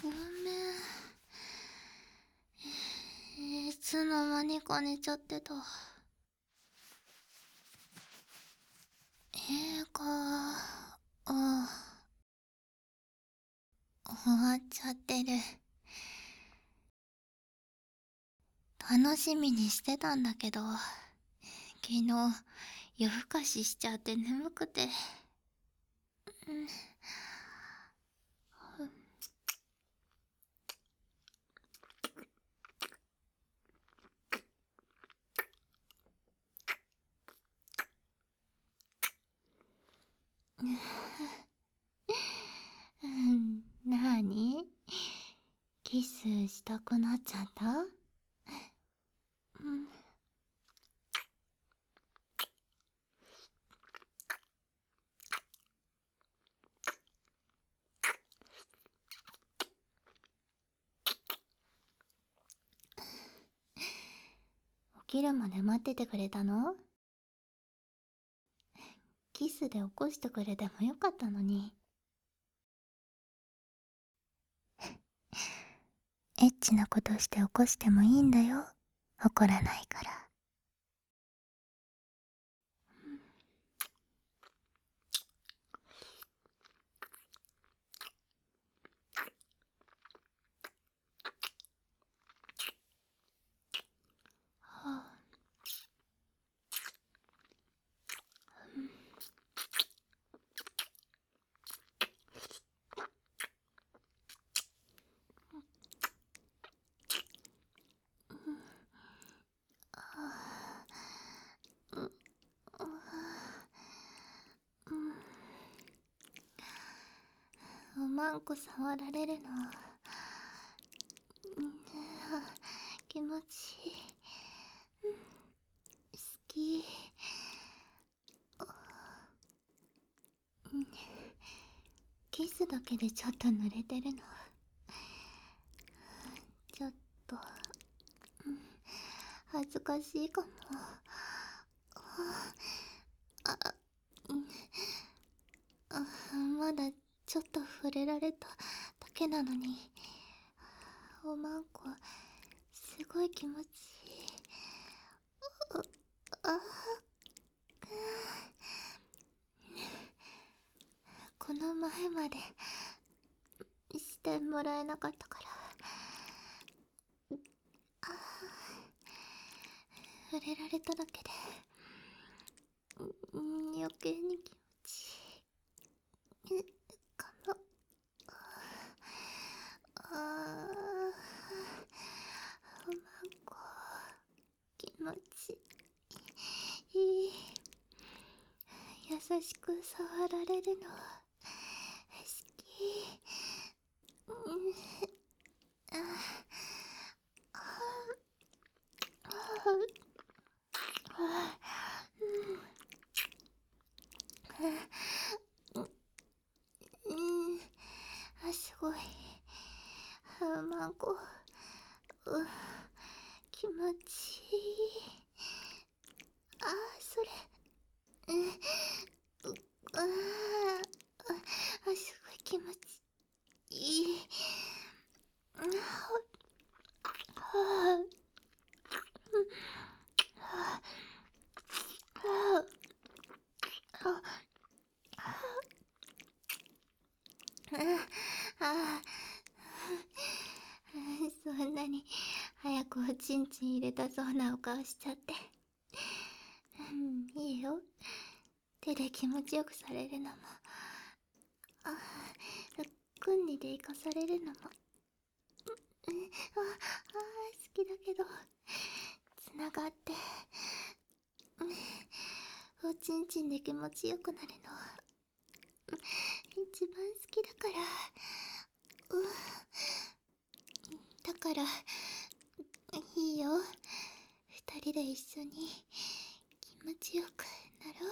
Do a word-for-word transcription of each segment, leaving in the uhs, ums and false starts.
ごめん。いつの間にか寝ちゃってた。映画、あ、終わっちゃってる。楽しみにしてたんだけど、昨日夜更かししちゃって眠くて。うんうん、なに？キスしたくなっちゃった？うん。起きるまで待っててくれたの？キスで起こしてくれてもよかったのに。エッチなことして起こしてもいいんだよ。怒らないから。はあ、う、う、うん、おまんこ触られるの、うん、気持ちいい、うん、好き、うん、キスだけでちょっと濡れてるの、ちょっと、うん、恥ずかしいかも。あ、うん、あ、まだちょっと触れられただけなのに、おまんこすごい気持ちいい。あ、この前までしてもらえなかったから、あ、触れられただけで、うん、余計に気持ちいいかも。ああ、おまんこ気持ちいい。優しく触られるの好き。うん、ああ、ああ、うん、うん、あ、すごい。あ、まんこ、うん、気持ちいい。あ、それ、うん、ああ、あ、すごい気持ちいい。あ、はあ、はあ、はあ、あ、そんなに早くおちんちん入れたそうなお顔しちゃって。うん、いいよ。手で気持ちよくされるのも、あ、くんにでいかされるのも、うん、あ、あ、好きだけど、つながって、うん、おちんちんで気持ちよくなるの、一番好きだから、うん、だから、いいよ。二人で一緒に気持ちよくなろう。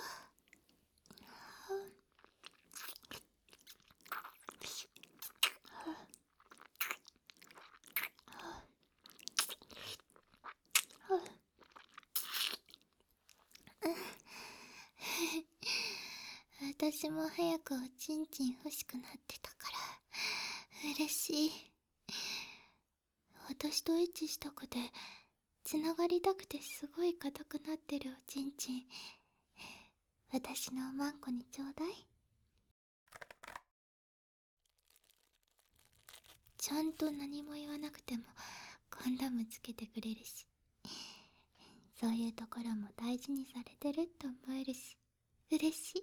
私も早くおちんちん欲しくなってたから嬉しい。 私とエッチしたくて、つながりたくてすごい硬くなってるおちんちん、私のおまんこにちょうだい。ちゃんと何も言わなくてもコンドームつけてくれるし、そういうところも大事にされてるって思えるし、嬉しい。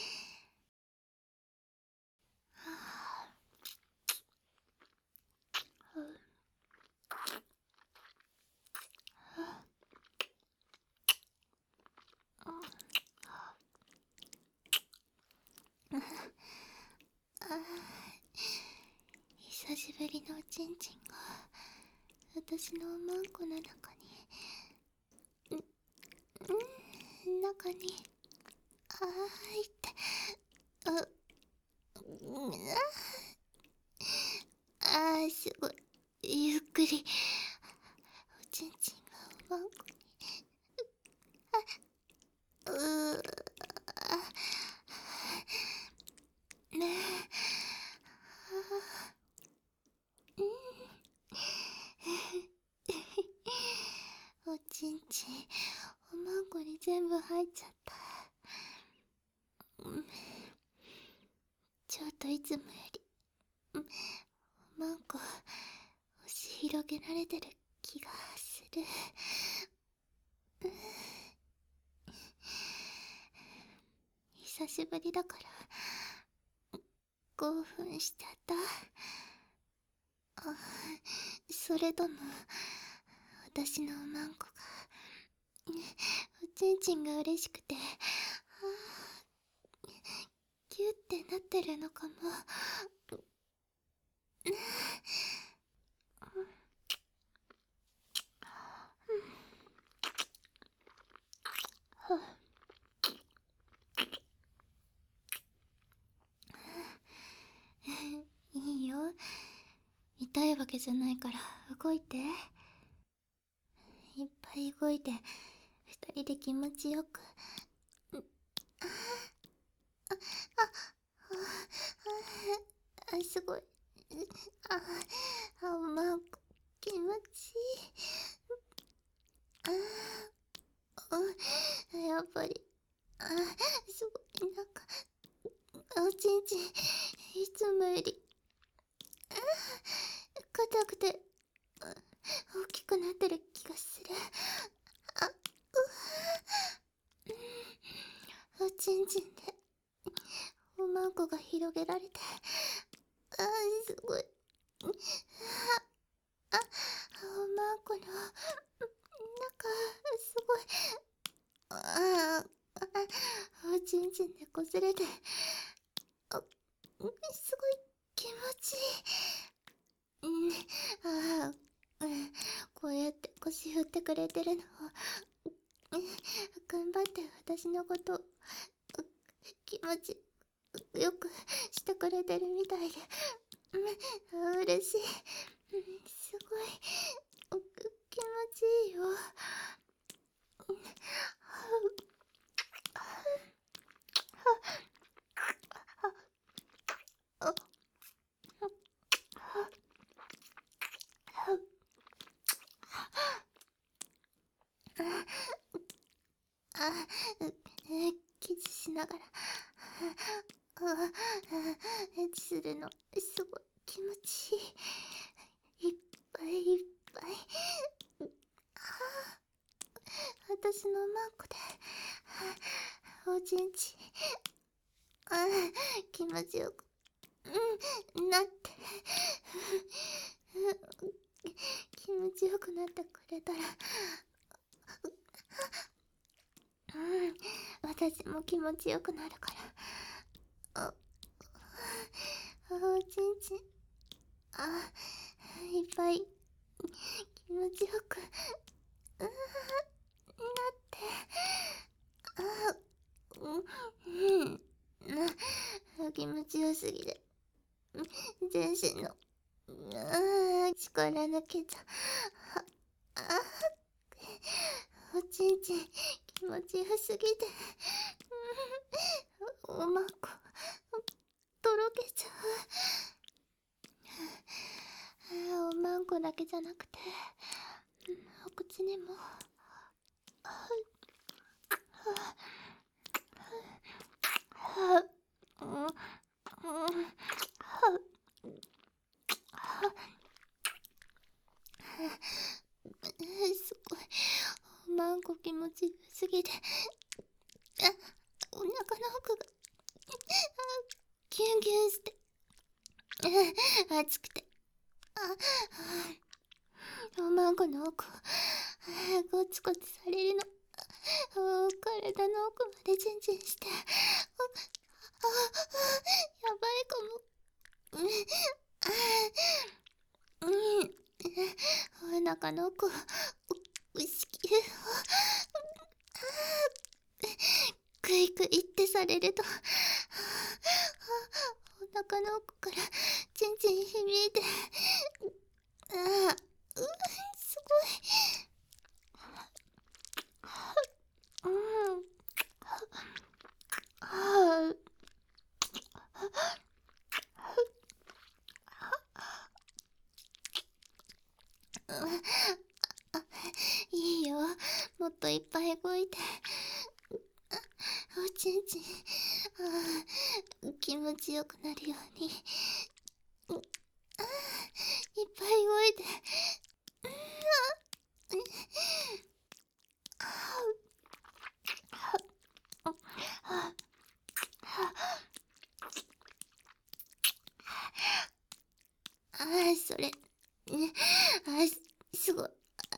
はぁ、久しぶりのおちんちんが私のおまんこの中に、ん、ん中に、あーいって、う、うん、あー、すごい、ゆっくり、おちんちんがおまんこに、うー、ねえ、おちんちん、おまんこに全部入っちゃった。うん、ちょっといつもより、うん、おまんこ、押し広げられてる気がする。うん、久しぶりだから興奮しちゃった。あ、それとも私のおまんこが、おちんちんが嬉しくて、キュってなってるのかも。いいよ、痛いわけじゃないから動いて。いっぱい動いて二人で気持ちよく。あ、あ、あ、すごい。あ、あ、まあ、気持ちいい。あ、あ、やっぱり、あ、すごい、なんか、おちんちん、いつもより、硬くて、大きくなってる気がする。あ、う、おちんちんで、おまんこが広げられて、あ、すごい。あ、おまんこの、なんか、すごい、ああ、おちんちんでこすれて、あ、すごい気持ちいい。うん、ああ、うん、こうやって腰振ってくれてるのを、うん、頑張って私のこと、気持ちよくしてくれてるみたいで、うん、嬉しい。うん、すごい、気持ちいいよ。あ、キスしながら、あ、エッチするのすごい気持ちいい。いっぱいいっぱい。私のマンコで、おちんち、あ、気持ちよく、うん、なって、気持ちよくなってくれたら、うん、私も気持ちよくなるから。あ、おちんちん、あ、いっぱい気持ちよく、うん、なって、あ、うん、うん、気持ちよすぎて、全身の、あ、力抜けちゃう。あ、おちんちん気持ちよすぎて、うん、おまんこ、とろけちゃう。おまんここだけじゃなくて、お口にも。すごいおまんこ気持ちよすぎて、あ、お腹の奥がギュンギュンして、熱くて、あ、おまんこの奥をゴツゴツされるの、体の奥までチンチンして、あ、あ、やばいかも。うん、うん、お腹の奥を子宮をクイクイってされると、お腹の奥からチンチン響いて、ああ、うすごい。うん、ああ、いいよ、もっといっぱい動いて。おちんちん、あ、気持ちよくなるように、あ、いっぱい動いて。ああ、それ、あ、すごい。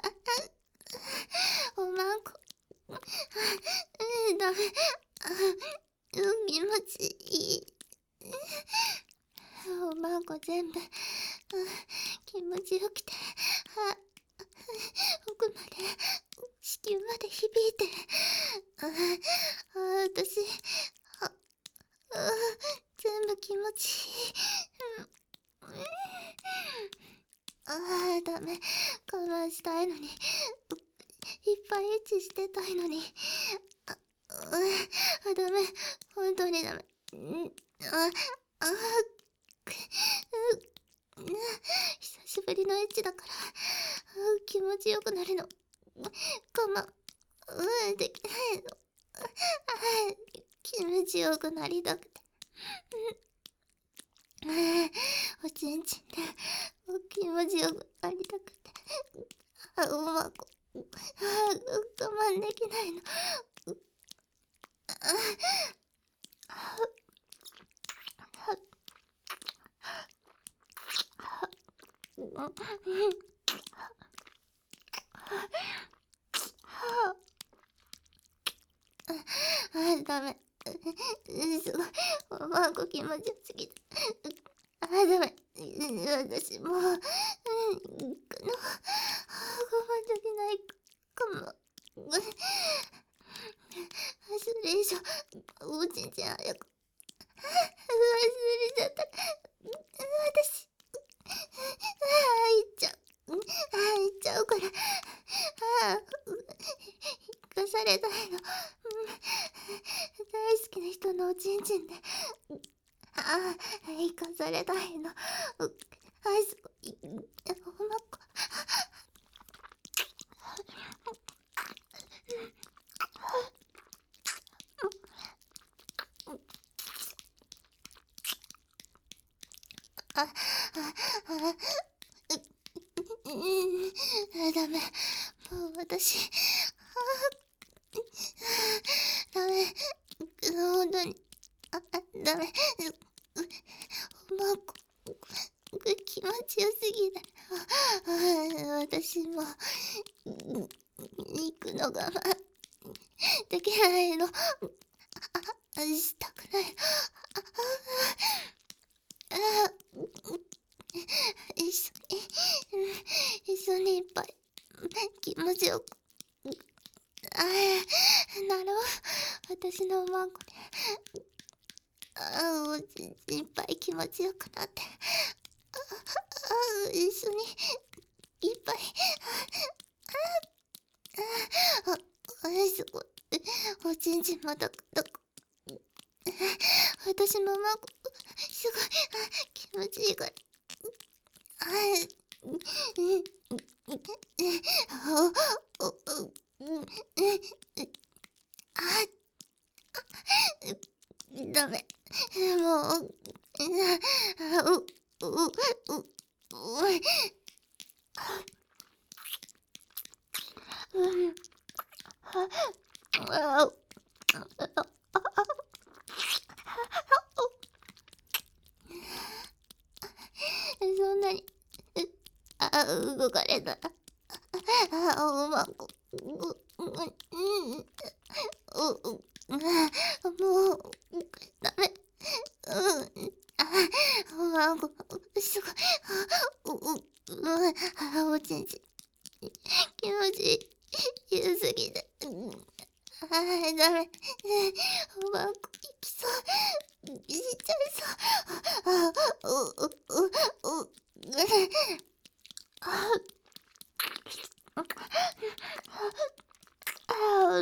おまんこ、うん、ダメ。あ、うん、気持ちいい。おまんこ全部、うん、気持ちよくて、あ、奥まで、子宮まで響いて、あ、あ、私、あ、あ、全部気持ちいい。うん、ああ、ダメ。我慢したいのに。いっぱいエッチしてたいのに。あ、あ、ダメ。本当にダメ。ん、あ、あ、く、う、久しぶりのエッチだから、気持ちよくなるの。我慢、うん、できないの。気持ちよくなりたくて。おちんちんで気持ちよくなりたくて、あ、うまく、あ、我慢できないの。あ、ダメ。すごい。おまんこ気持ちよすぎて。あ、ダメ。私もう、うん、この、我慢できないかも。それ以上、おちんちん早く、忘れちゃった。私、ああ、行っちゃう。ああ、行っちゃうから。ああ、生かされたいの。大好きな人のおちんちんで。ああ、生かされたいの。あ、すごい。おまっこ。あ、あ、あ、う、うん、ダメ。もう私、ダメ。本当に、あ、ダメ。おまんこ、気持ちよすぎる。あ、私も、行くの我慢できないの。あ、したくない。あ、あ、一緒に、一緒にいっぱい気持ちよく、あ、なろう。私のおまんこで、あ、おちんちんいっぱい気持ちよくなって、あ、一緒にいっぱい、あ、あ、すごい。おちんちんもどくどく。私のおまんこ、すごい、気持ちいいから。 お、お、うん、あ、ダメ。もう、う、う、う、う、うん、あ、そんなに、あ、動かれた。あ、うまく、う、う、うん、う、う、もう、ダメ。うん、あ、うまく、すごい、う、う、うん、あ、おちんちん、気持ちいい、言いすぎて。うん、あ、ダメ。うまくいきそう。しちゃいそう。あ、う、う、う、う、あ、あ、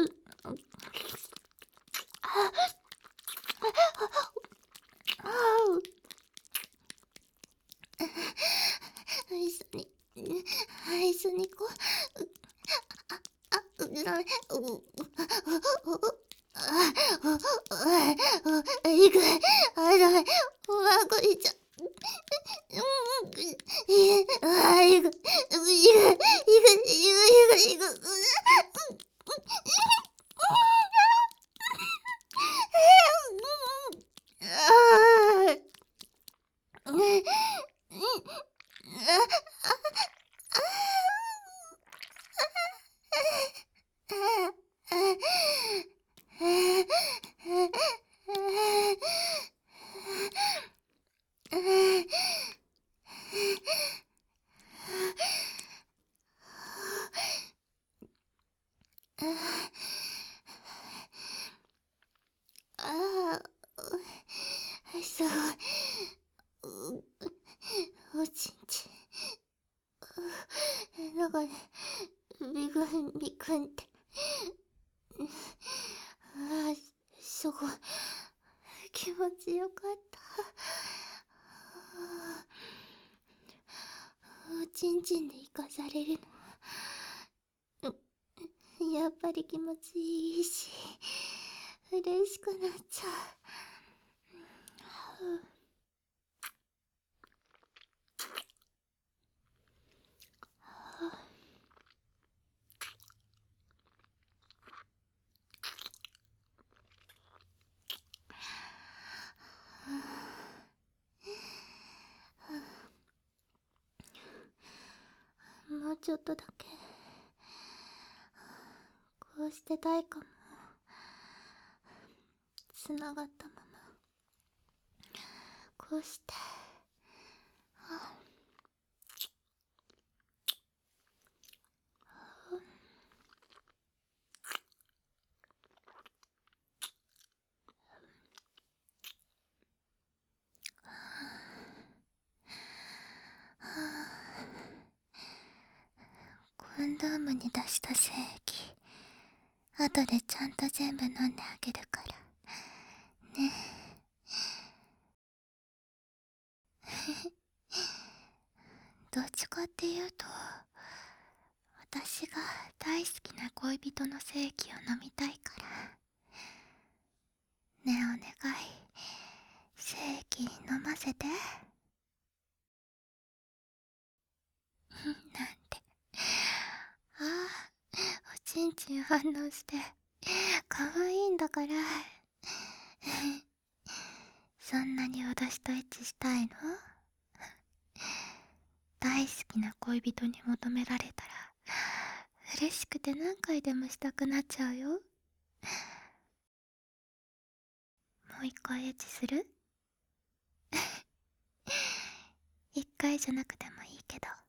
あ、一緒に、一緒に行こう。あ、ダメ。う、う、う、あ、う、いく。あ、ダメ。うまくいっちゃう。うん、いく。あ、いく。いく。いく。いく。いく。いく。ああ。うん。ああ、すごい。う、おちんちん。なんかね、ビクンビクンって。ああ、すごい。気持ちよかった。おちんちんで生かされるの。やっぱり気持ちいいし、嬉しくなっちゃう。もうちょっとだけ、こうしてたいかも。つながったまま、こうして。コンドームに出した精液、後でちゃんと全部飲んであげるからね。どっちかっていうと、私が大好きな恋人の精液を飲みたいから。ねえ、お願い、精液飲ませて。なんて。ああ、おちんちん反応して可愛いんだから。そんなに私とエッチしたいの？大好きな恋人に求められたら嬉しくて何回でもしたくなっちゃうよ。もう一回エッチする？一回じゃなくてもいいけど。